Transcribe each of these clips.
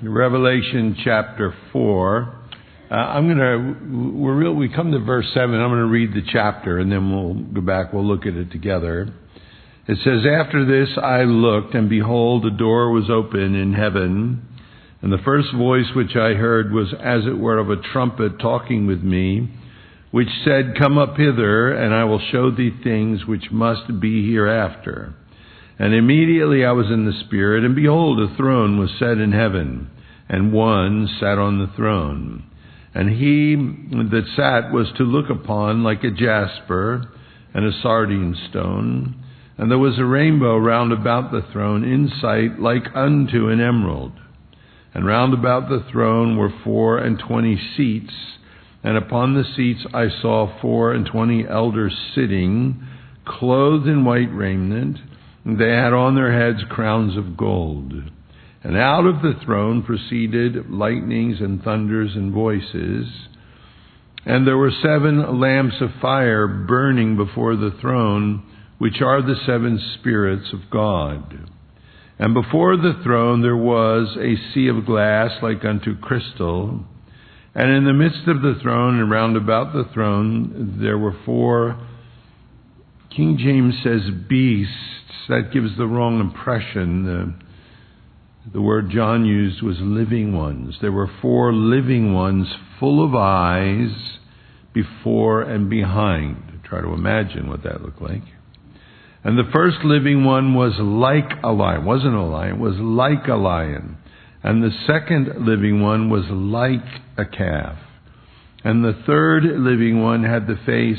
Revelation chapter 4. We come to verse 7. I'm going to read the chapter and then we'll go back. We'll look at it together. It says, "After this I looked, and behold, a door was open in heaven. And the first voice which I heard was as it were of a trumpet talking with me, which said, Come up hither, and I will show thee things which must be hereafter. And immediately I was in the Spirit, and behold, a throne was set in heaven, and one sat on the throne. And he that sat was to look upon like a jasper and a sardine stone. And there was a rainbow round about the throne, in sight like unto an emerald. And round about the throne were 24 seats, and upon the seats I saw 24 elders sitting, clothed in white raiment. They had on their heads crowns of gold. And out of the throne proceeded lightnings and thunders and voices. And there were 7 lamps of fire burning before the throne, which are the 7 spirits of God. And before the throne there was a sea of glass like unto crystal. And in the midst of the throne and round about the throne there were 4, King James says beasts. That gives the wrong impression. The word John used was living ones. There were 4 living ones full of eyes before and behind. Try to imagine what that looked like. And the first living one was like a lion. Wasn't a lion, was like a lion. And the second living one was like a calf. And the third living one had the face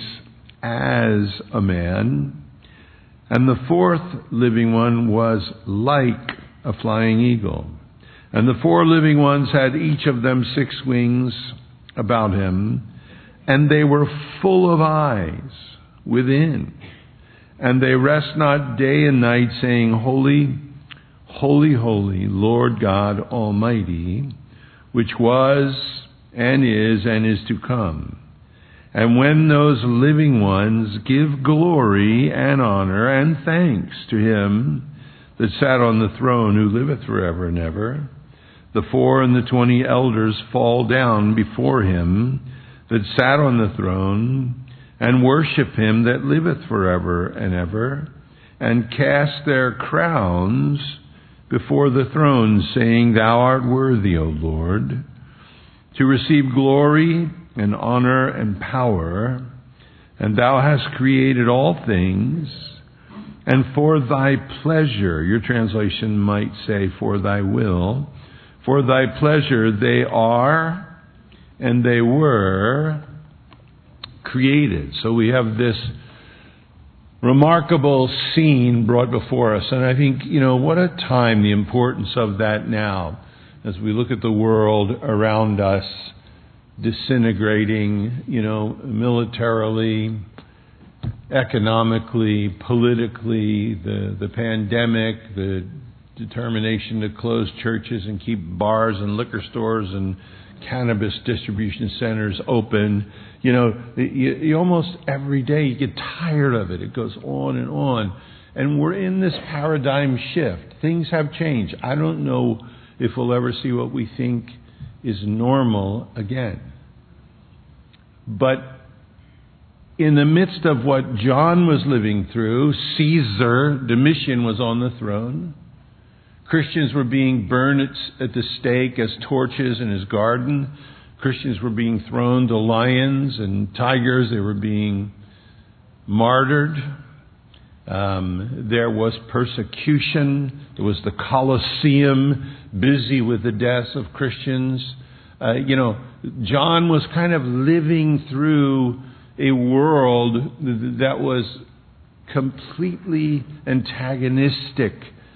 as a man. And the fourth living one was like a flying eagle. And the 4 living ones had each of them 6 wings about him, and they were full of eyes within. And they rest not day and night, saying, Holy, holy, holy, Lord God Almighty, which was and is to come. And when those living ones give glory and honor and thanks to him that sat on the throne, who liveth forever and ever, the 24 elders fall down before him that sat on the throne, and worship him that liveth forever and ever, and cast their crowns before the throne, saying, Thou art worthy, O Lord, to receive glory and honor and power, and thou hast created all things, and for thy pleasure, your translation might say, for thy will, for thy pleasure they are, and they were created. So we have this remarkable scene brought before us. And I think, what a time, the importance of that now, as we look at the world around us, disintegrating, militarily, economically, politically, the pandemic, the determination to close churches and keep bars and liquor stores and cannabis distribution centers open. You almost every day you get tired of it. It goes on and on. And we're in this paradigm shift. Things have changed. I don't know if we'll ever see what we think is normal again. But in the midst of what John was living through, Caesar, Domitian, was on the throne. Christians were being burned at the stake as torches in his garden. Christians were being thrown to lions and tigers. They were being martyred. There was persecution. There was the Colosseum busy with the deaths of Christians. John was kind of living through a world that was completely antagonistic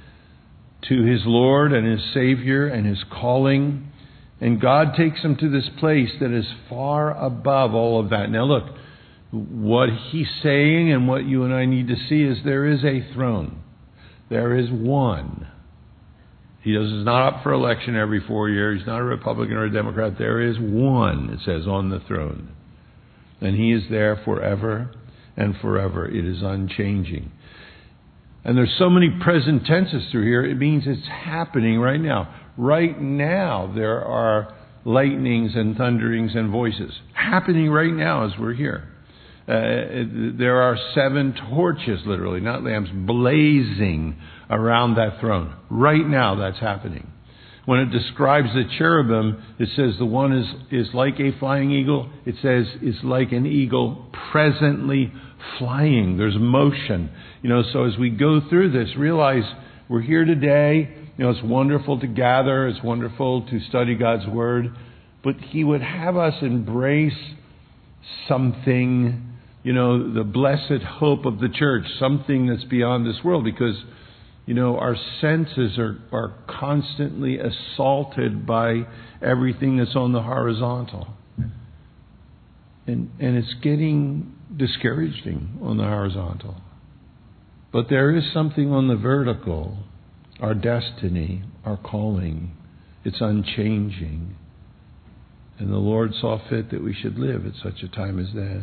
to his Lord and his Savior and his calling. And God takes him to this place that is far above all of that. Now look, what he's saying and what you and I need to see is there is a throne. There is one. He's not up for election every 4 years. He's not a Republican or a Democrat. There is one, it says, on the throne. And he is there forever and forever. It is unchanging. And there's so many present tenses through here, it means it's happening right now. Right now, there are lightnings and thunderings and voices happening right now as we're here. There are 7 torches, literally, not lamps, blazing around that throne. Right now, that's happening. When it describes the cherubim, it says the one is like a flying eagle. It says it's like an eagle presently flying. There's motion. So as we go through this, realize we're here today. It's wonderful to gather. It's wonderful to study God's Word. But He would have us embrace something, the blessed hope of the church, something that's beyond this world, because our senses are constantly assaulted by everything that's on the horizontal. And it's getting discouraging on the horizontal. But there is something on the vertical, our destiny, our calling. It's unchanging. And the Lord saw fit that we should live at such a time as this.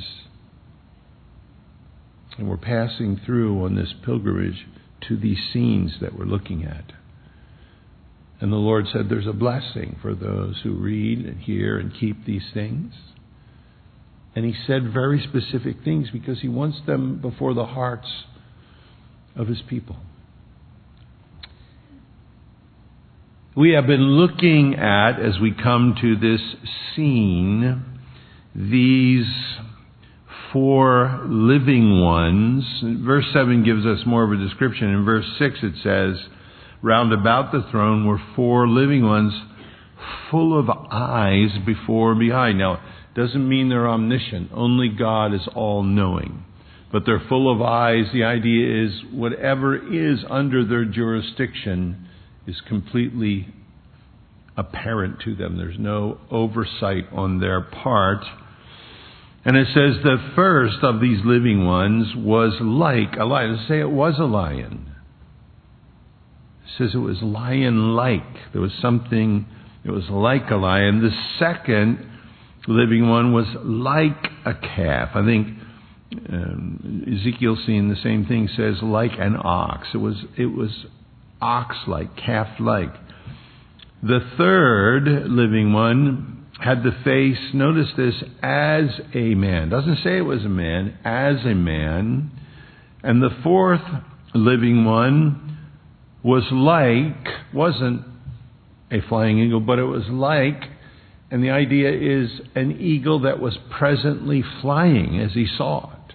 And we're passing through on this pilgrimage to these scenes that we're looking at. And the Lord said there's a blessing for those who read and hear and keep these things. And He said very specific things because He wants them before the hearts of His people. We have been looking at, as we come to this scene, these 4 living ones. Verse 7 gives us more of a description. In verse 6 it says, round about the throne were 4 living ones full of eyes before and behind. Now, it doesn't mean they're omniscient. Only God is all-knowing. But they're full of eyes. The idea is whatever is under their jurisdiction is completely apparent to them. There's no oversight on their part. And it says the first of these living ones was like a lion. It doesn't say it was a lion. It says it was lion-like. There was something, it was like a lion. The second living one was like a calf. I think Ezekiel, seeing the same thing, says like an ox. It was ox-like, calf-like. The third living one had the face, notice this, as a man. Doesn't say it was a man, as a man. And the fourth living one was like, wasn't a flying eagle, but it was like, and the idea is an eagle that was presently flying as he saw it.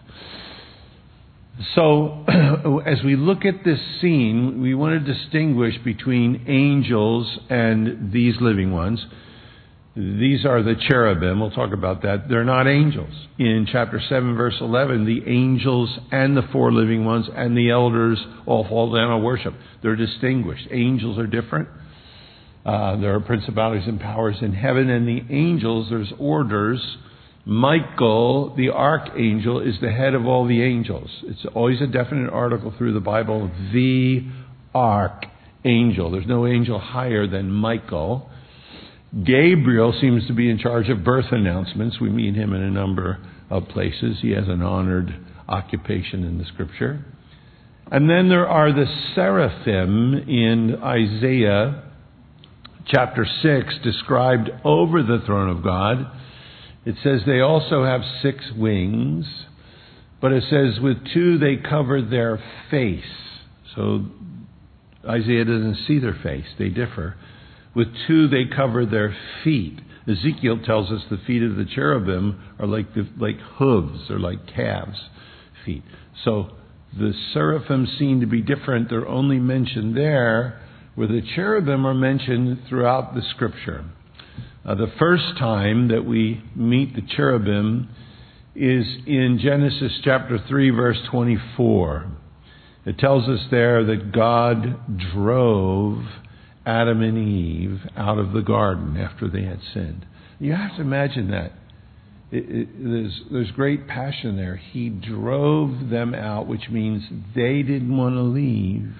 So, as we look at this scene, we want to distinguish between angels and these living ones. These are the cherubim. We'll talk about that. They're not angels. In chapter 7, verse 11, the angels and the 4 living ones and the elders all fall down and worship. They're distinguished. Angels are different. There are principalities and powers in heaven, and the angels, there's orders. Michael, the archangel, is the head of all the angels. It's always a definite article through the Bible, the archangel. There's no angel higher than Michael. Gabriel seems to be in charge of birth announcements. We meet him in a number of places. He has an honored occupation in the Scripture. And then there are the seraphim in Isaiah chapter 6, described over the throne of God. It says they also have 6 wings, but it says with 2 they cover their face. So Isaiah doesn't see their face. They differ. With 2 they cover their feet. Ezekiel tells us the feet of the cherubim are like hooves, or like calves' feet. So the seraphim seem to be different. They're only mentioned there, where the cherubim are mentioned throughout the Scripture. The first time that we meet the cherubim is in Genesis chapter 3, verse 24. It tells us there that God drove Adam and Eve out of the garden after they had sinned. You have to imagine that. There's great passion there. He drove them out, which means they didn't want to leave.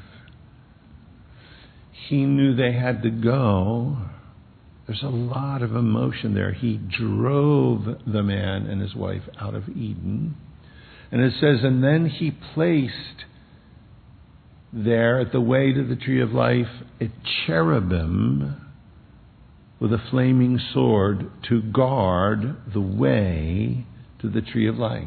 He knew they had to go. There's a lot of emotion there. He drove the man and his wife out of Eden. And it says, and then he placed there at the way to the tree of life a cherubim with a flaming sword to guard the way to the tree of life.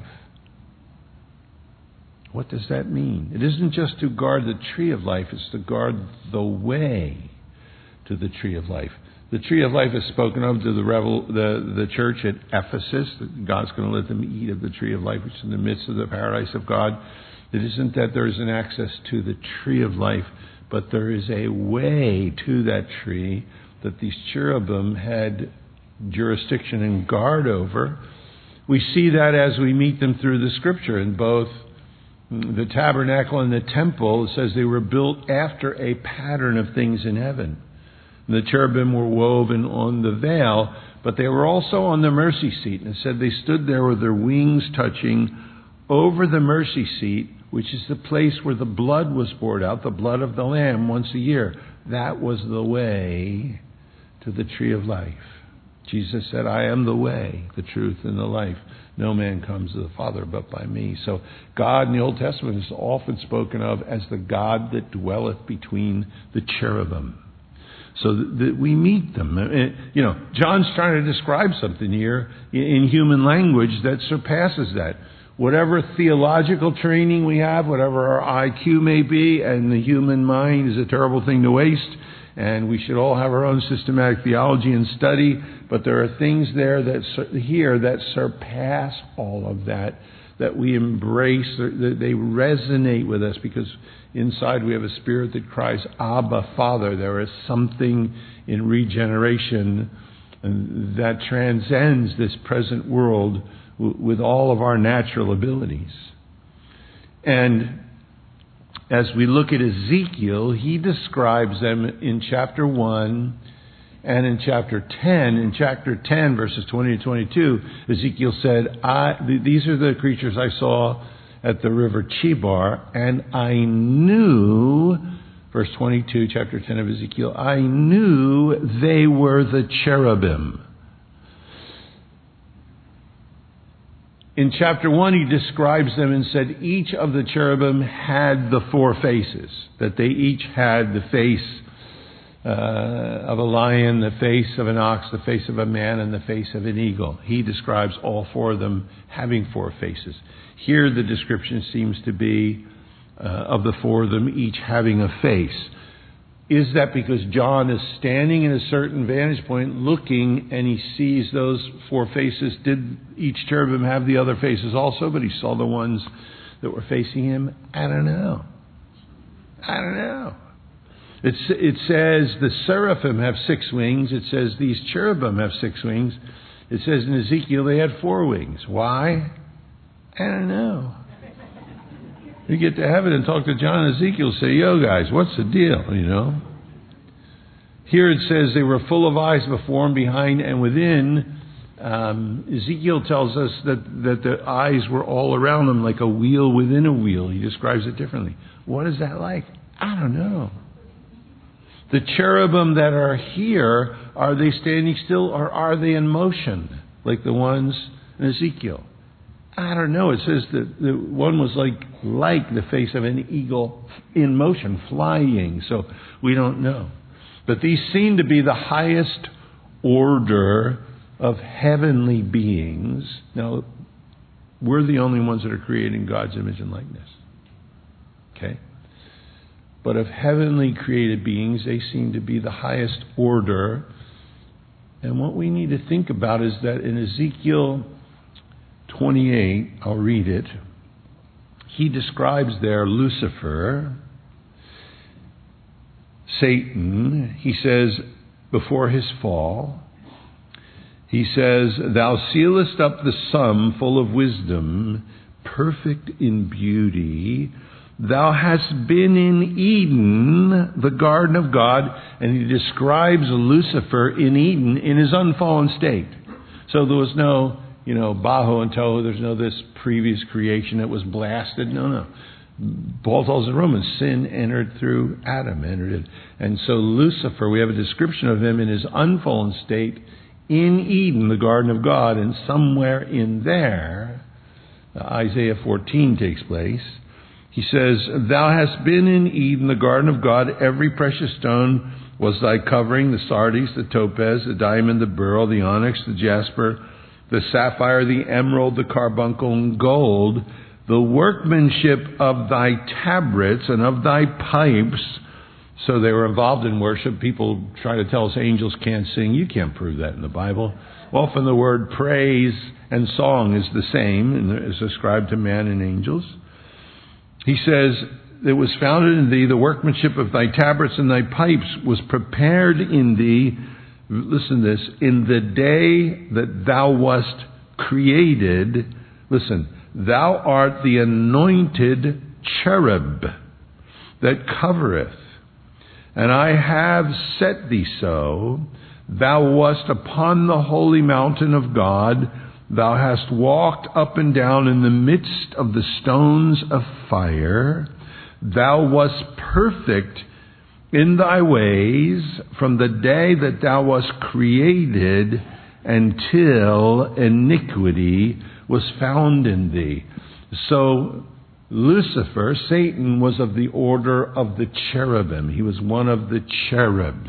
What does that mean? It isn't just to guard the tree of life, it's to guard the way to the tree of life. The tree of life is spoken of to the church at Ephesus, that God's going to let them eat of the tree of life, which is in the midst of the paradise of God. It isn't that there is an access to the tree of life, but there is a way to that tree that these cherubim had jurisdiction and guard over. We see that as we meet them through the Scripture. In both the tabernacle and the temple, it says they were built after a pattern of things in heaven. And the cherubim were woven on the veil, but they were also on the mercy seat. And it said they stood there with their wings touching over the mercy seat, which is the place where the blood was poured out, the blood of the Lamb once a year. That was the way to the tree of life. Jesus said, I am the way, the truth, and the life. No man comes to the Father but by me. So God in the Old Testament is often spoken of as the God that dwelleth between the cherubim. So that we meet them. John's trying to describe something here in human language that surpasses that. Whatever theological training we have, whatever our IQ may be, and the human mind is a terrible thing to waste, and we should all have our own systematic theology and study, but there are things there that surpass all of that we embrace, that they resonate with us, because inside we have a spirit that cries, Abba, Father. There is something in regeneration that transcends this present world with all of our natural abilities. And as we look at Ezekiel, he describes them in chapter 1 and in chapter 10. In chapter 10, verses 20 to 22, Ezekiel said, these are the creatures I saw at the river Chebar, and I knew, verse 22, chapter 10 of Ezekiel, I knew they were the cherubim. In chapter 1, he describes them and said each of the cherubim had the four faces, that they each had the face of a lion, the face of an ox, the face of a man, and the face of an eagle. He describes all four of them having four faces. Here the description seems to be of the four of them each having a face. Is that because John is standing in a certain vantage point looking and he sees those four faces? Did each cherubim have the other faces also, but he saw the ones that were facing him? I don't know. It says the seraphim have 6 wings. It says these cherubim have 6 wings. It says in Ezekiel they had 4 wings. Why? I don't know. You get to heaven and talk to John and Ezekiel, say, yo guys, what's the deal, Here it says they were full of eyes before and behind and within. Ezekiel tells us that the eyes were all around them like a wheel within a wheel. He describes it differently. What is that like? I don't know. The cherubim that are here, are they standing still or are they in motion like the ones in Ezekiel? I don't know. It says that the one was like the face of an eagle in motion, flying. So we don't know. But these seem to be the highest order of heavenly beings. Now, we're the only ones that are created in God's image and likeness. Okay? But of heavenly created beings, they seem to be the highest order. And what we need to think about is that in Ezekiel 28, I'll read it. He describes there Lucifer, Satan. He says, before his fall, he says, thou sealest up the sum full of wisdom, perfect in beauty. Thou hast been in Eden, the garden of God. And he describes Lucifer in Eden in his unfallen state. So there was no Baho and Toho, there's no this previous creation that was blasted. No. Paul tells the Romans, sin entered through Adam, entered it. And so Lucifer, we have a description of him in his unfallen state in Eden, the garden of God, and somewhere in there, Isaiah 14 takes place. He says, thou hast been in Eden, the garden of God, every precious stone was thy covering, the sardius, the topaz, the diamond, the beryl, the onyx, the jasper, the sapphire, the emerald, the carbuncle, and gold, the workmanship of thy tabrets and of thy pipes. So they were involved in worship. People try to tell us angels can't sing. You can't prove that in the Bible. Often the word praise and song is the same and is ascribed to man and angels. He says, it was founded in thee, the workmanship of thy tabrets and thy pipes was prepared in thee. Listen to this, in the day that thou wast created. Listen, thou art the anointed cherub that covereth. And I have set thee so. Thou wast upon the holy mountain of God. Thou hast walked up and down in the midst of the stones of fire. Thou wast perfect in thy ways from the day that thou wast created until iniquity was found in thee. So Lucifer, Satan, was of the order of the cherubim. He was one of the cherubs.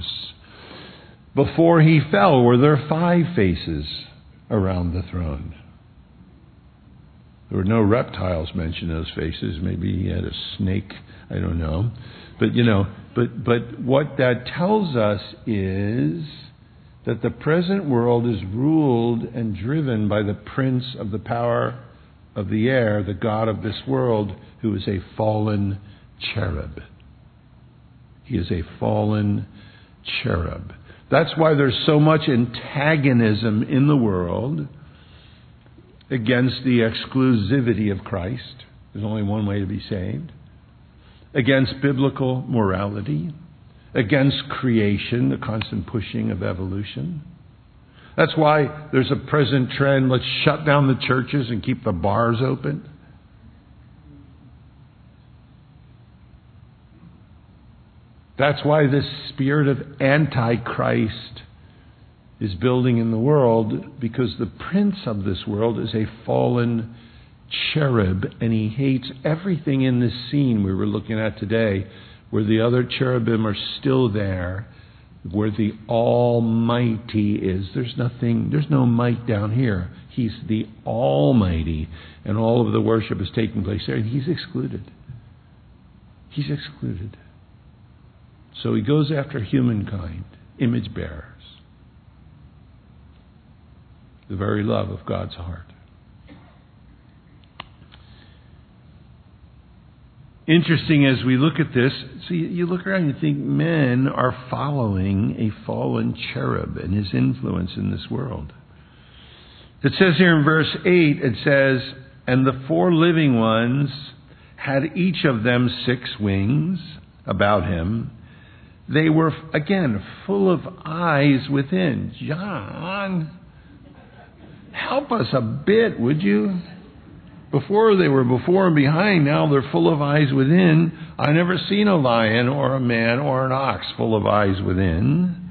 Before he fell, were there 5 faces around the throne? There were no reptiles mentioned in those faces. Maybe he had a snake. I don't know. But what that tells us is that the present world is ruled and driven by the prince of the power of the air, the god of this world, who is a fallen cherub. He is a fallen cherub. That's why there's so much antagonism in the world against the exclusivity of Christ. There's only one way to be saved. Against biblical morality. Against creation, the constant pushing of evolution. That's why there's a present trend, let's shut down the churches and keep the bars open. That's why this spirit of Antichrist is building in the world, because the prince of this world is a fallen cherub, and he hates everything in this scene we were looking at today, where the other cherubim are still there, where the Almighty is. There's no might down here. He's the Almighty, and all of the worship is taking place there, and he's excluded. He's excluded. So he goes after humankind, image bearers. The very love of God's heart. Interesting as we look at this, so you look around and you think men are following a fallen cherub and his influence in this world. It says here in verse 8, it says, and the 4 living ones had each of them 6 wings about him. They were, again, full of eyes within. John, help us a bit, would you? Before they were before and behind, now they're full of eyes within. I never seen a lion or a man or an ox full of eyes within.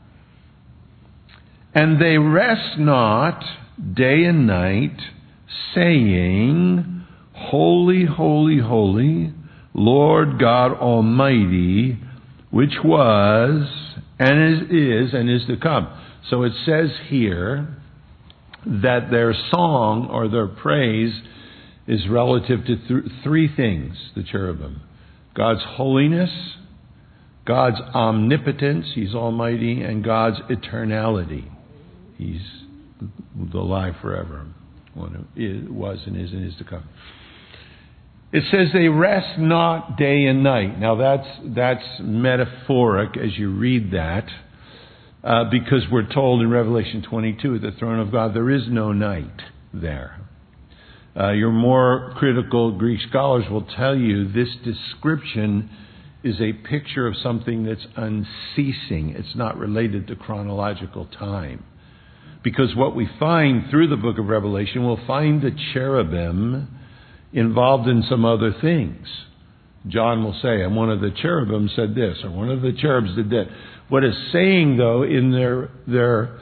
And they rest not day and night, saying, Holy, holy, holy, Lord God Almighty, which was, and is to come. So it says here that their song or their praise is relative to 3 things, the cherubim. God's holiness, God's omnipotence, He's almighty, and God's eternality. He's alive forever. Was and is to come. It says they rest not day and night. Now that's metaphoric as you read that, because we're told in Revelation 22 at the throne of God there is no night there. Your more critical Greek scholars will tell you this description is a picture of something that's unceasing. It's not related to chronological time. Because what we find through the book of Revelation, we'll find the cherubim involved in some other things. John will say, and one of the cherubim said this, or one of the cherubs did that. What it's saying, though, in their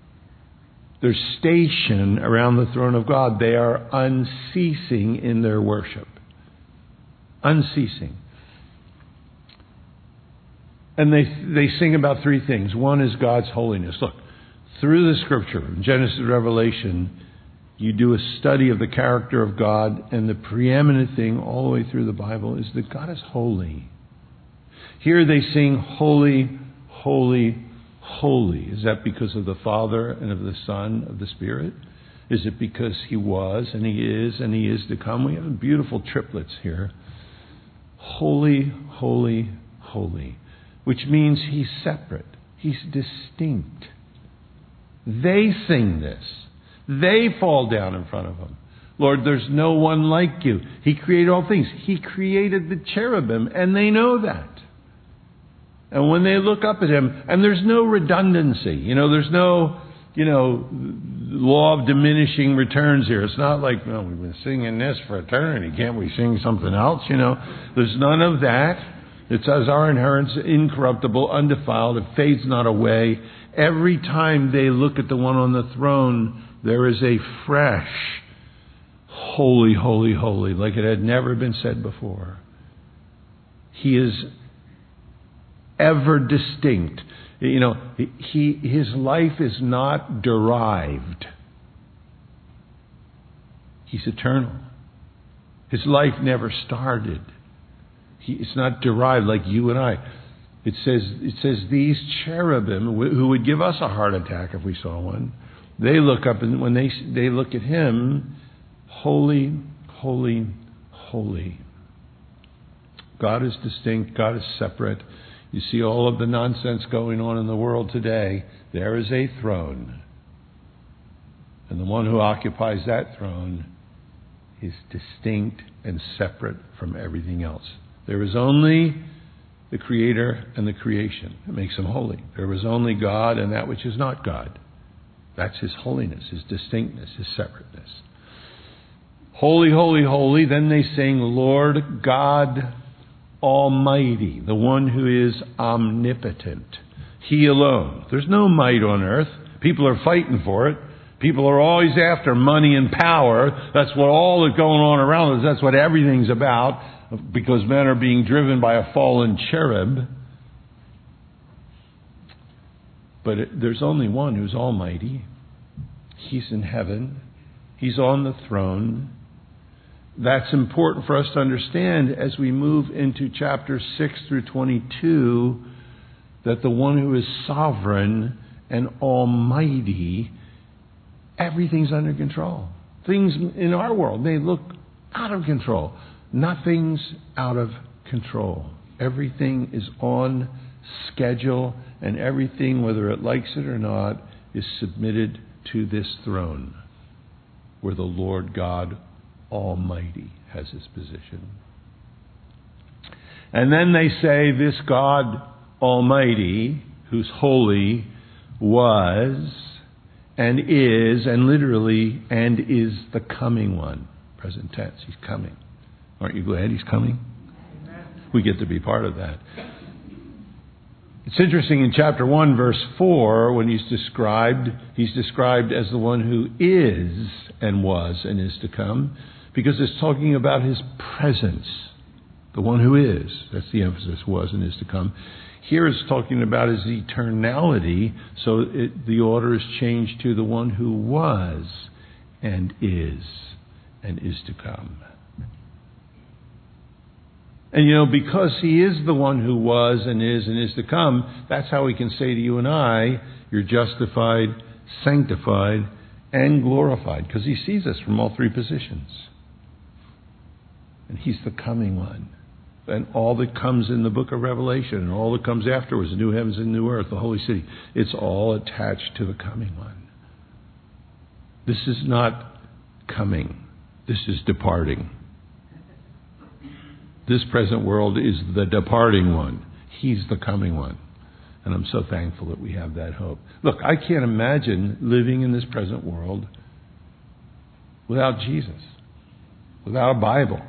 station around the throne of God, they are unceasing in their worship. Unceasing. And they sing about three things. One is God's holiness. Look, through the Scripture, Genesis to Revelation, you do a study of the character of God, and the preeminent thing all the way through the Bible is that God is holy. Here they sing, holy, holy, holy. Is that because of the Father and of the Son, of the Spirit? Is it because He was, and He is to come? We have beautiful triplets here. Holy, holy, holy. Which means He's separate. He's distinct. They sing this. They fall down in front of Him. Lord, there's no one like You. He created all things. He created the cherubim, and they know that. And when they look up at Him, and there's no redundancy. There's no, law of diminishing returns here. It's not like, well, we've been singing this for eternity. Can't we sing something else? There's none of that. It says our inheritance incorruptible, undefiled. It fades not away. Every time they look at the one on the throne, there is a fresh, holy, holy, holy, like it had never been said before. He is ever distinct. His life is not derived. He's eternal. His life never started. It's not derived like you and I. It says these cherubim, who would give us a heart attack if we saw one, they look up, and when they look at Him, holy, holy, holy. God is distinct. God is separate. You see all of the nonsense going on in the world today. There is a throne. And the one who occupies that throne is distinct and separate from everything else. There is only the Creator and the creation. It makes Him holy. There is only God and that which is not God. That's His holiness, His distinctness, His separateness. Holy, holy, holy. Then they sing, Lord God Almighty, the one who is omnipotent. He alone. There's no might on earth. People are fighting for it. People are always after money and power. That's what all is going on around us. That's what everything's about, because men are being driven by a fallen cherub. But there's only one who's almighty. He's in heaven. He's on the throne. That's important for us to understand as we move into chapters 6 through 22, that the one who is sovereign and almighty, everything's under control. Things in our world may look out of control. Nothing's out of control. Everything is on schedule, and everything, whether it likes it or not, is submitted to this throne where the Lord God Almighty has His position. And then they say this God Almighty, who's holy, was and is, and literally, and is the coming one. Present tense, He's coming. Aren't you glad He's coming? We get to be part of that. It's interesting in chapter 1, verse 4, when he's described as the one who is and was and is to come, because it's talking about His presence. The one who is, that's the emphasis, was and is to come. Here it's talking about His eternality, so the order is changed to the one who was and is to come. And because He is the one who was and is to come, that's how we can say to you and I, you're justified, sanctified, and glorified, because He sees us from all three positions. And He's the coming one. And all that comes in the book of Revelation, and all that comes afterwards, the new heavens and new earth, the holy city, it's all attached to the coming one. This is not coming. This is departing. This present world is the departing one. He's the coming one. And I'm so thankful that we have that hope. Look, I can't imagine living in this present world without Jesus, without a Bible.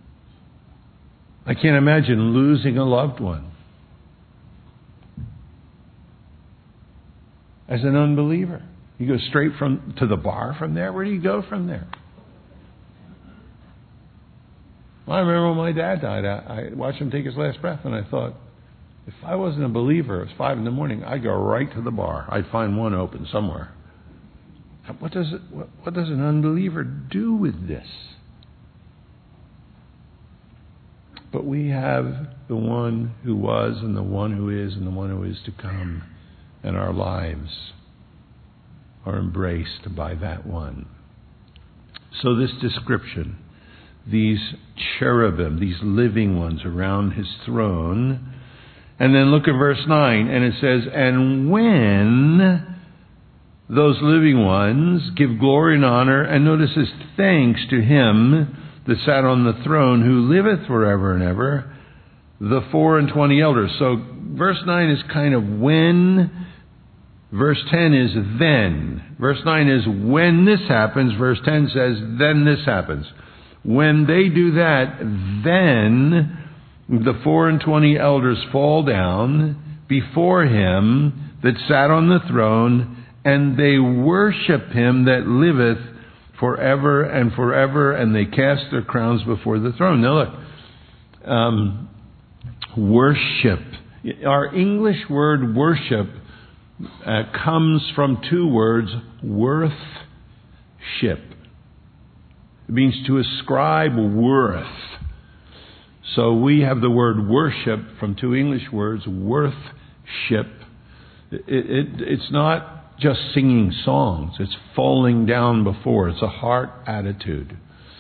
I can't imagine losing a loved one as an unbeliever. You go straight to the bar from there? Where do you go from there? Well, I remember when my dad died, I watched him take his last breath, and I thought, If I wasn't a believer, it's 5 a.m, I'd go right to the bar. I'd find one open somewhere. What does an unbeliever do with this? But we have the one who was and the one who is and the one who is to come. And our lives are embraced by that one. So this description, these cherubim, these living ones around his throne. And then look at verse 9, and it says, and when those living ones give glory and honor, and notice this, thanks to him that sat on the throne, who liveth forever and ever, the 24 elders. So verse 9 is kind of when, verse 10 is then. Verse 9 is when this happens, verse 10 says then this happens. When they do that, then the 24 elders fall down before him that sat on the throne, and they worship him that liveth forever and forever, and they cast their crowns before the throne. Now look, worship. Our English word worship comes from two words, worth, ship. It means to ascribe worth. So we have the word worship from two English words, worth-ship. It's not just singing songs. It's falling down before. It's a heart attitude.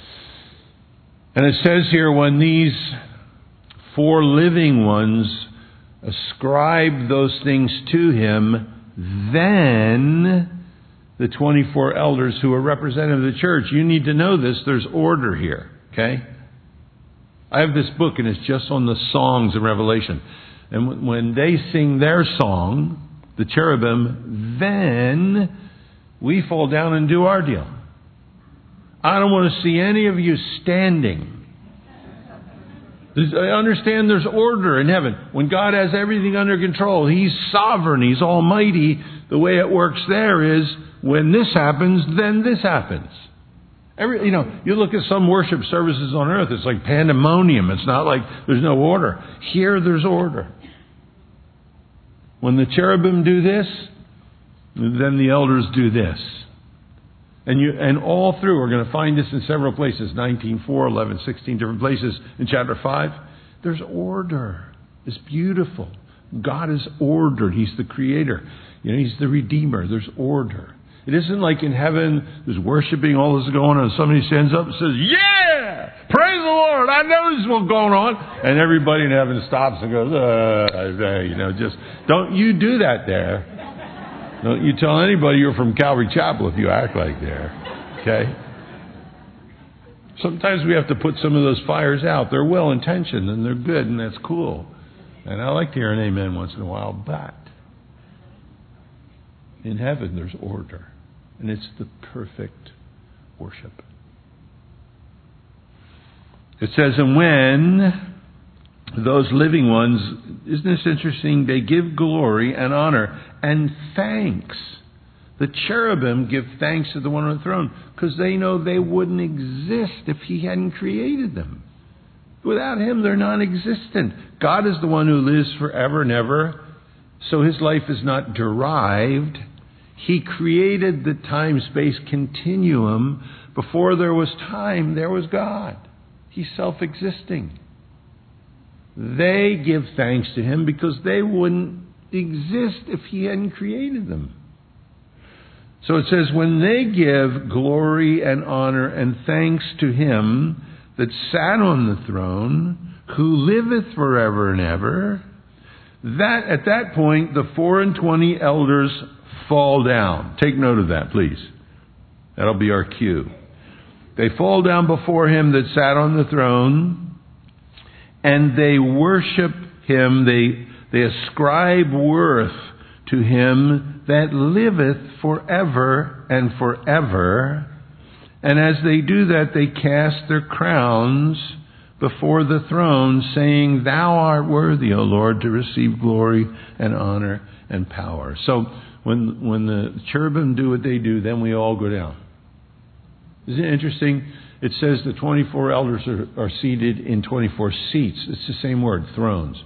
And it says here, when these 4 living ones ascribe those things to him, then the 24 elders who are representative of the church, you need to know this, there's order here, okay? I have this book, and it's just on the songs in Revelation. And when they sing their song, the cherubim, then we fall down and do our deal. I don't want to see any of you standing. I understand there's order in heaven. When God has everything under control, He's sovereign, He's almighty. The way it works there is, when this happens, then this happens. You look at some worship services on earth, it's like pandemonium. It's not like there's no order. Here there's order. When the cherubim do this, then the elders do this. And all through, we're going to find this in several places, 19, 4, 11, 16 different places in chapter 5. There's order. It's beautiful. God is ordered. He's the creator. He's the redeemer. There's order. It isn't like in heaven, there's worshiping, all this is going on, and somebody stands up and says, yeah! Praise the Lord! I know this is what's going on. And everybody in heaven stops and goes, just don't you do that there. Don't you tell anybody you're from Calvary Chapel if you act like there. Okay? Sometimes we have to put some of those fires out. They're well-intentioned and they're good, and that's cool. And I like to hear an amen once in a while, but in heaven there's order. And it's the perfect worship. It says, and when those living ones, isn't this interesting? They give glory and honor and thanks. The cherubim give thanks to the one on the throne because they know they wouldn't exist if He hadn't created them. Without Him, they're non-existent. God is the one who lives forever and ever, so His life is not derived. He created the time-space continuum. Before there was time, there was God. He's self-existing. They give thanks to Him because they wouldn't exist if He hadn't created them. So it says, when they give glory and honor and thanks to Him that sat on the throne, who liveth forever and ever, that at that point the 24 elders fall down. Take note of that, please. That'll be our cue. They fall down before Him that sat on the throne, and they worship Him. They ascribe worth to Him that liveth forever and forever. And as they do that, they cast their crowns before the throne, saying, Thou art worthy, O Lord, to receive glory and honor and power. So when the cherubim do what they do, then we all go down. Isn't it interesting? It says the 24 elders are seated in 24 seats. It's the same word, thrones.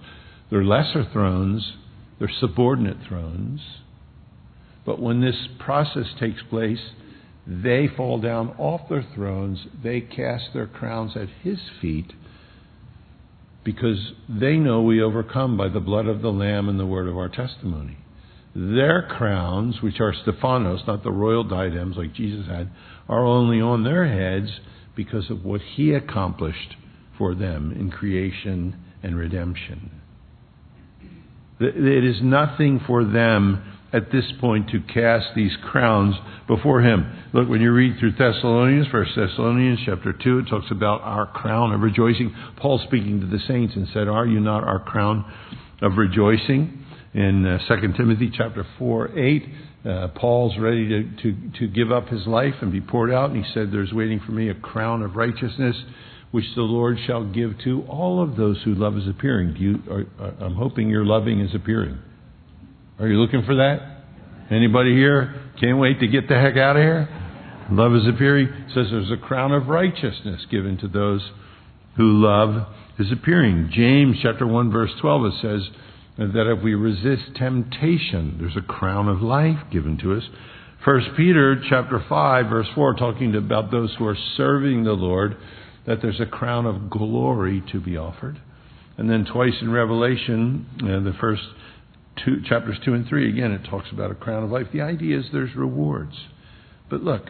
They're lesser thrones. They're subordinate thrones. But when this process takes place, they fall down off their thrones. They cast their crowns at His feet because they know we overcome by the blood of the Lamb and the word of our testimony. Their crowns, which are Stephanos, not the royal diadems like Jesus had, are only on their heads because of what He accomplished for them in creation and redemption. It is nothing for them at this point to cast these crowns before Him. Look, when you read through Thessalonians, 1 Thessalonians chapter 2, it talks about our crown of rejoicing. Paul speaking to the saints and said, "Are you not our crown of rejoicing?" In 2 Timothy chapter 4:8, Paul's ready to give up his life and be poured out, and he said, "There's waiting for me a crown of righteousness, which the Lord shall give to all of those who love His appearing." I'm hoping you're loving His appearing. Are you looking for that? Anybody here can't wait to get the heck out of here? Love His appearing. It says there's a crown of righteousness given to those who love His appearing. James chapter 1 verse 12, it says that if we resist temptation, there's a crown of life given to us. 1 Peter chapter 5 verse 4, talking about those who are serving the Lord, that there's a crown of glory to be offered. And then twice in Revelation, the first chapters 2 and 3, again, it talks about a crown of life. The idea is there's rewards. But look,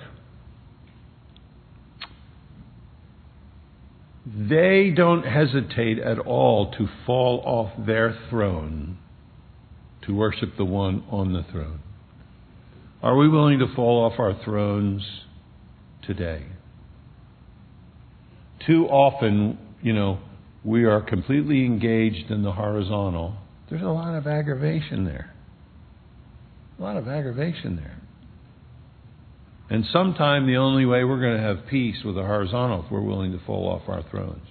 they don't hesitate at all to fall off their throne to worship the one on the throne. Are we willing to fall off our thrones today? Too often, we are completely engaged in the horizontal. There's a lot of aggravation there. And sometime the only way we're going to have peace with the horizontal if we're willing to fall off our thrones.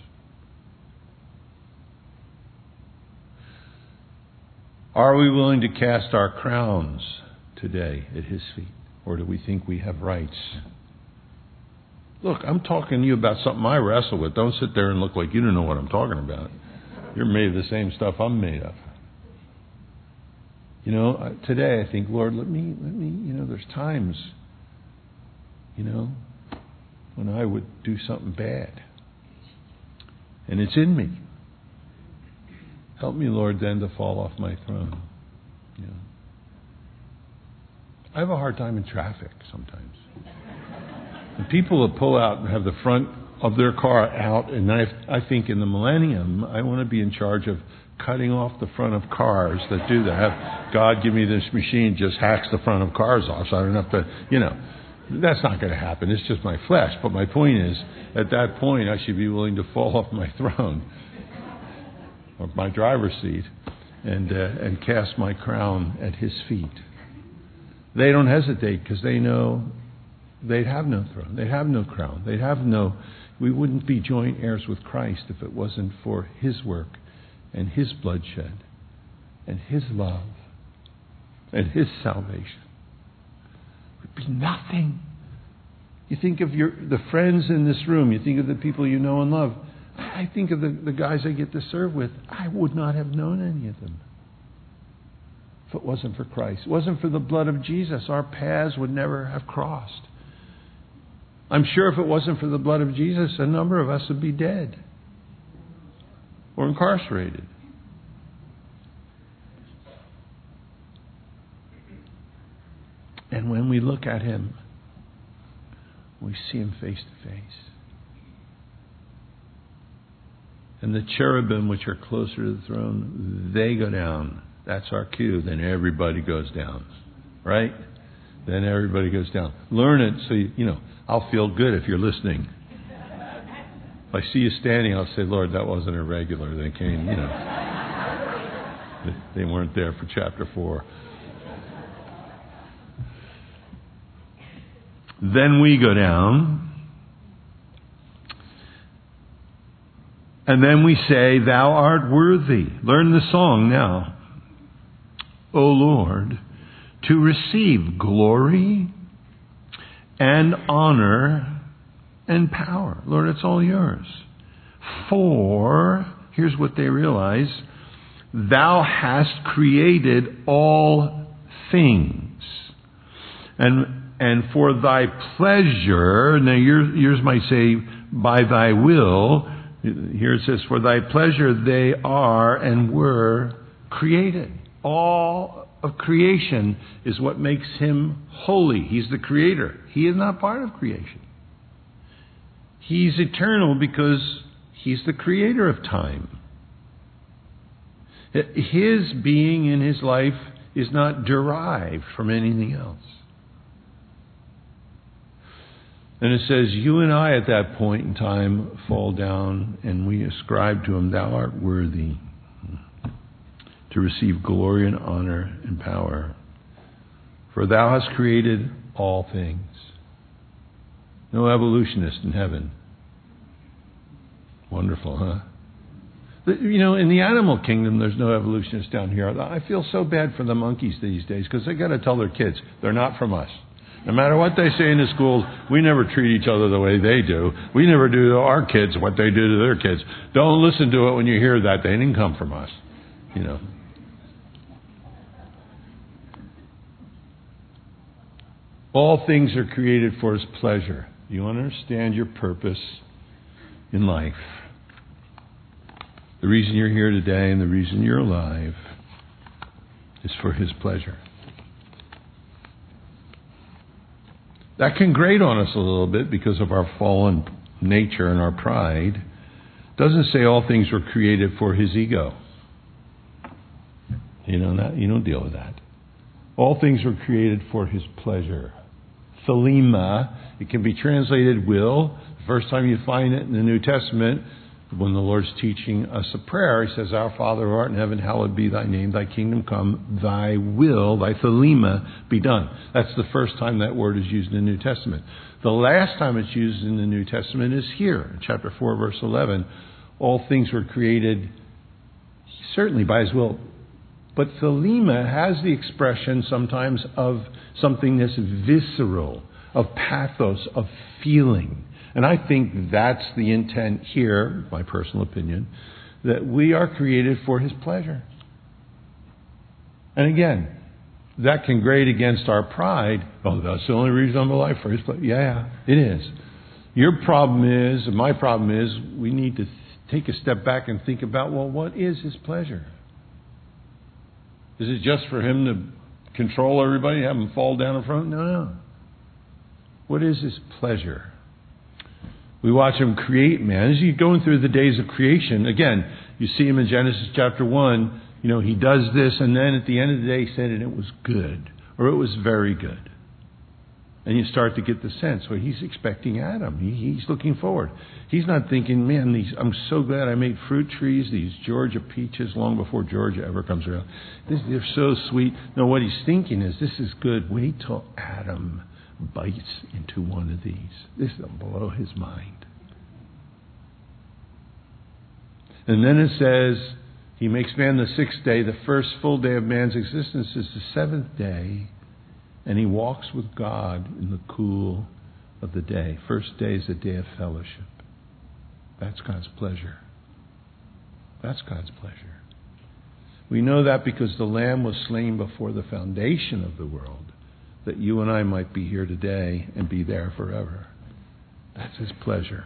Are we willing to cast our crowns today at His feet? Or do we think we have rights? Look, I'm talking to you about something I wrestle with. Don't sit there and look like you don't know what I'm talking about. You're made of the same stuff I'm made of. Today I think, Lord, let me, there's times, when I would do something bad. And it's in me. Help me, Lord, then to fall off my throne. I have a hard time in traffic sometimes. And people will pull out and have the front of their car out, and I think in the millennium, I want to be in charge of cutting off the front of cars that do that. Have God give me this machine just hacks the front of cars off, so I don't have to, that's not going to happen. It's just my flesh. But my point is, at that point, I should be willing to fall off my throne or my driver's seat and cast my crown at His feet. They don't hesitate because they know they'd have no throne. They'd have no crown. We wouldn't be joint heirs with Christ if it wasn't for His work and His bloodshed and His love and His salvation. It would be nothing. You think of the friends in this room. You think of the people you know and love. I think of the guys I get to serve with. I would not have known any of them if it wasn't for Christ. If it wasn't for the blood of Jesus, our paths would never have crossed. I'm sure if it wasn't for the blood of Jesus, a number of us would be dead or incarcerated. And when we look at Him, we see Him face to face. And the cherubim, which are closer to the throne, they go down. That's our cue. Then everybody goes down. Right? Then everybody goes down. Learn it so I'll feel good if you're listening. If I see you standing, I'll say, Lord, that wasn't a regular. They came, they weren't there for chapter 4. Then we go down. And then we say, Thou art worthy. Learn the song now. O Lord, to receive glory and honor and power. Lord, it's all yours. For, here's what they realize, Thou hast created all things. And for thy pleasure, now yours might say, by thy will. Here it says, for thy pleasure they are and were created. All of creation is what makes him holy. He's the creator. He is not part of creation. He's eternal because he's the creator of time. His being in his life is not derived from anything else. And it says, you and I at that point in time fall down and we ascribe to him, thou art worthy to receive glory and honor and power. For thou hast created all things. No evolutionist in heaven. Wonderful, huh? In the animal kingdom, there's no evolutionists down here. I feel so bad for the monkeys these days because they got to tell their kids, they're not from us. No matter what they say in the schools, we never treat each other the way they do. We never do to our kids what they do to their kids. Don't listen to it when you hear that. They didn't come from us. All things are created for his pleasure. You understand your purpose in life. The reason you're here today and the reason you're alive is for his pleasure. That can grate on us a little bit because of our fallen nature and our pride. It doesn't say all things were created for his ego. You don't deal with that. All things were created for his pleasure. Thelema, it can be translated will. The first time you find it in the New Testament, when the Lord's teaching us a prayer, he says, Our Father who art in heaven, hallowed be thy name, thy kingdom come, thy will, thy thelema be done. That's the first time that word is used in the New Testament. The last time it's used in the New Testament is here, in chapter 4, verse 11. All things were created certainly by his will. But thelema has the expression sometimes of something that's visceral, of pathos, of feeling. And I think that's the intent here, my personal opinion, that we are created for his pleasure. And again, that can grate against our pride. Oh, that's the only reason I'm alive, for his pleasure. Yeah, it is. Your problem is, and my problem is, we need to take a step back and think about, well, what is his pleasure? Is it just for him to control everybody, have them fall down in front? No. What is his pleasure? We watch him create man. As he's going through the days of creation, again, you see him in Genesis chapter 1, he does this, and then at the end of the day he said, and it was good, or it was very good. And you start to get the sense, well, he's expecting Adam. He's looking forward. He's not thinking, man, I'm so glad I made fruit trees, these Georgia peaches, long before Georgia ever comes around. They're so sweet. No, what he's thinking is, this is good. Wait till Adam bites into one of these. This will blow his mind. And then it says, he makes man the sixth day. The first full day of man's existence is the seventh day. And he walks with God in the cool of the day. First day is a day of fellowship. That's God's pleasure. That's God's pleasure. We know that because the Lamb was slain before the foundation of the world, that you and I might be here today and be there forever. That's his pleasure.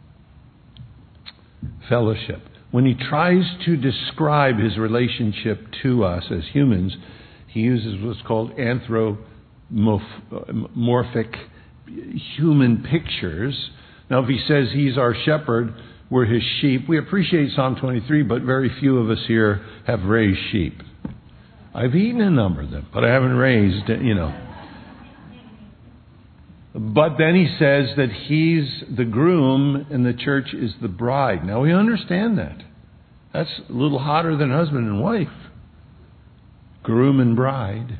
Fellowship. When he tries to describe his relationship to us as humans, he uses what's called anthropomorphic human pictures. Now, if he says he's our shepherd, we're his sheep. We appreciate Psalm 23, but very few of us here have raised sheep. I've eaten a number of them, but I haven't raised, But then he says that he's the groom and the church is the bride. Now we understand that. That's a little hotter than husband and wife. Groom and bride.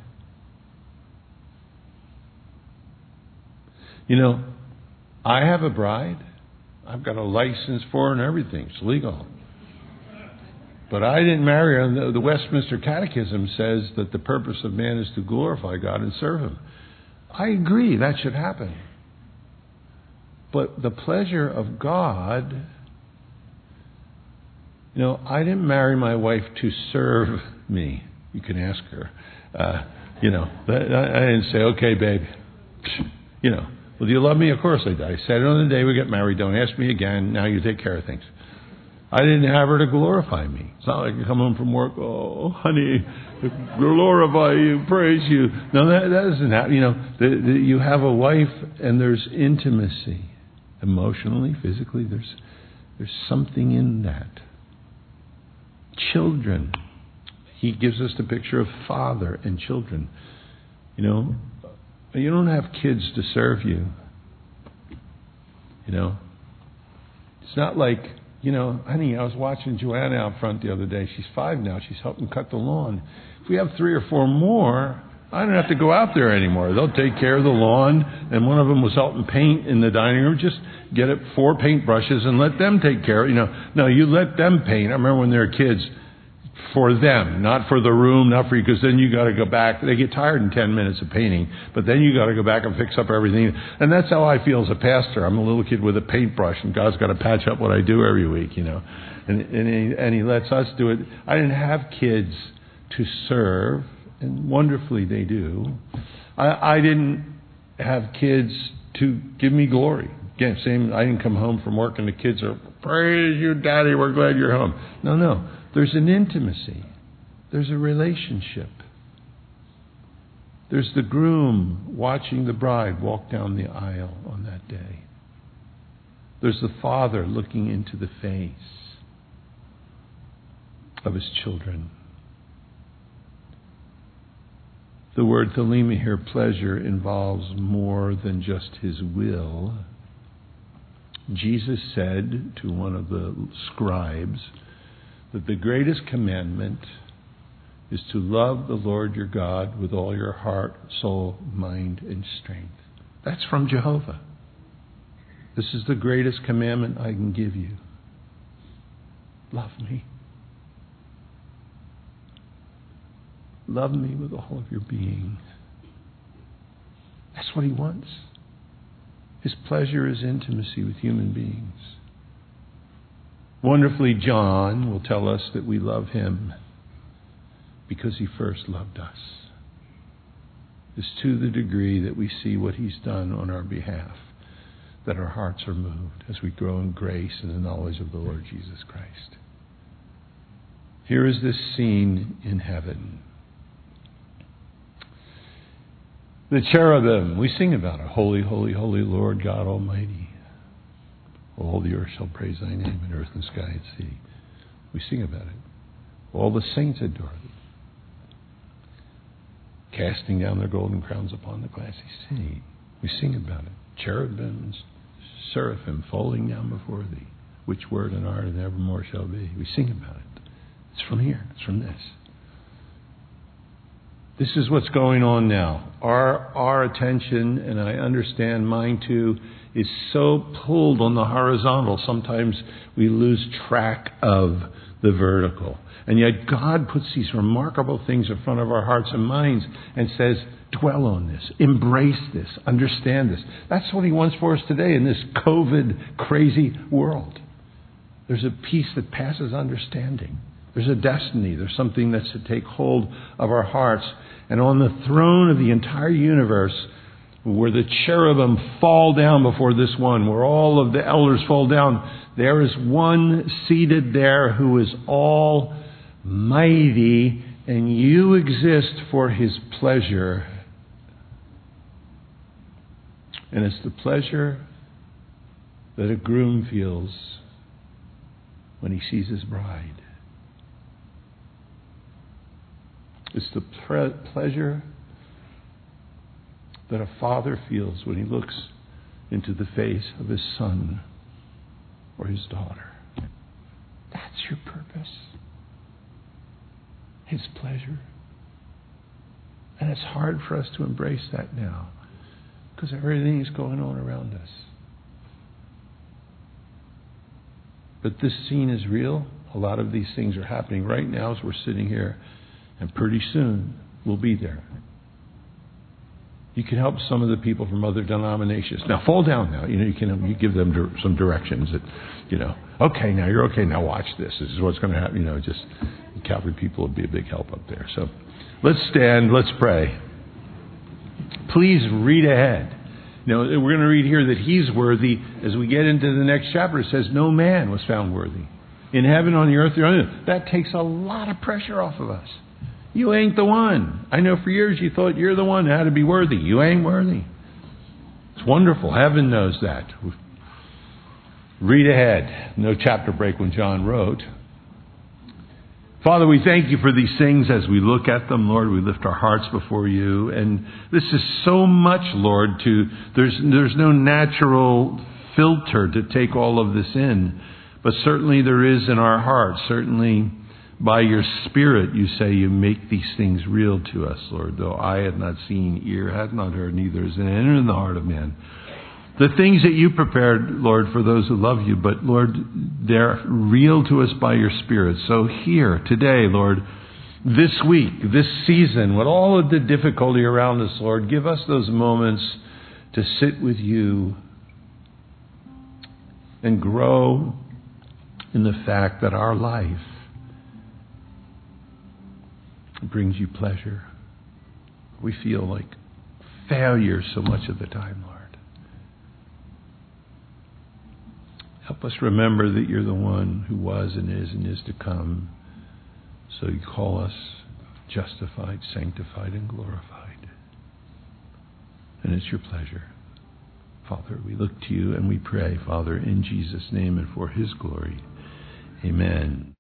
I have a bride. I've got a license for her and everything. It's legal. But I didn't marry her. The Westminster Catechism says that the purpose of man is to glorify God and serve him. I agree, that should happen. But the pleasure of God I didn't marry my wife to serve me. You can ask her. I didn't say, okay, babe. Well, do you love me? Of course I do. I said it on the day we get married. Don't ask me again. Now you take care of things. I didn't have her to glorify me. It's not like you come home from work, oh, honey, glorify you, praise you. No, that doesn't happen. You have a wife and there's intimacy. Emotionally, physically, there's something in that. Children. He gives us the picture of father and children. You don't have kids to serve you. It's not like, honey, I was watching Joanna out front the other day. She's 5 now. She's helping cut the lawn. If we have 3 or 4 more, I don't have to go out there anymore. They'll take care of the lawn. And one of them was helping paint in the dining room. Just get 4 paintbrushes and let them take care of it. No, you let them paint. I remember when they were kids, for them, not for the room, not for you, because then you got to go back. They get tired in 10 minutes of painting, but then you got to go back and fix up everything. And that's how I feel as a pastor. I'm a little kid with a paintbrush, and God's got to patch up what I do every week, And He lets us do it. I didn't have kids to serve, and wonderfully they do. I didn't have kids to give me glory. Again, same. I didn't come home from work and the kids are, praise you, Daddy, we're glad you're home. No. There's an intimacy. There's a relationship. There's the groom watching the bride walk down the aisle on that day. There's the father looking into the face of his children. The word thelema here, pleasure, involves more than just his will. Jesus said to one of the scribes that the greatest commandment is to love the Lord your God with all your heart, soul, mind, and strength. That's from Jehovah. This is the greatest commandment I can give you. Love me. Love me with all of your being. That's what He wants. His pleasure is intimacy with human beings. Wonderfully, John will tell us that we love Him because He first loved us. It's to the degree that we see what He's done on our behalf that our hearts are moved as we grow in grace and the knowledge of the Lord Jesus Christ. Here is this scene in heaven. The cherubim, we sing about it. Holy, holy, holy Lord God Almighty. All the earth shall praise Thy name, and earth and sky and sea. We sing about it. All the saints adore Thee, casting down their golden crowns upon the glassy sea. We sing about it. Cherubim and seraphim falling down before Thee, which word and art and evermore shall be. We sing about it. It's from here. It's from this. This is what's going on now. Our attention, and I understand mine too, is so pulled on the horizontal, sometimes we lose track of the vertical. And yet God puts these remarkable things in front of our hearts and minds and says, dwell on this, embrace this, understand this. That's what He wants for us today in this COVID crazy world. There's a peace that passes understanding. There's a destiny. There's something that's to take hold of our hearts. And on the throne of the entire universe, where the cherubim fall down before this one, where all of the elders fall down, there is one seated there who is almighty, and you exist for His pleasure. And it's the pleasure that a groom feels when he sees his bride. It's the pleasure that a father feels when he looks into the face of his son or his daughter. That's your purpose. His pleasure. And it's hard for us to embrace that now because everything is going on around us. But this scene is real. A lot of these things are happening right now as we're sitting here, and pretty soon we'll be there. You can help some of the people from other denominations. Now, fall down now. You give them some directions that, okay, now you're okay. Now watch this. This is what's going to happen. Just the Calvary people would be a big help up there. So let's stand. Let's pray. Please read ahead. We're going to read here that He's worthy. As we get into the next chapter, it says, no man was found worthy. In heaven, on the earth, that takes a lot of pressure off of us. You ain't the one. I know for years you thought you're the one that had to be worthy. You ain't worthy. It's wonderful. Heaven knows that. Read ahead. No chapter break when John wrote. Father, we thank you for these things as we look at them, Lord. We lift our hearts before you. And this is so much, Lord, there's no natural filter to take all of this in. But certainly there is in our hearts. Certainly by your Spirit, you say you make these things real to us, Lord. Though eye had not seen, ear had not heard, neither is it entered in the heart of man. The things that you prepared, Lord, for those who love you. But, Lord, they're real to us by your Spirit. So here, today, Lord, this week, this season, with all of the difficulty around us, Lord, give us those moments to sit with you and grow in the fact that our life brings you pleasure. We feel like failures so much of the time, Lord. Help us remember that you're the one who was and is to come. So you call us justified, sanctified, and glorified. And it's your pleasure. Father, we look to you and we pray, Father, in Jesus' name and for His glory. Amen.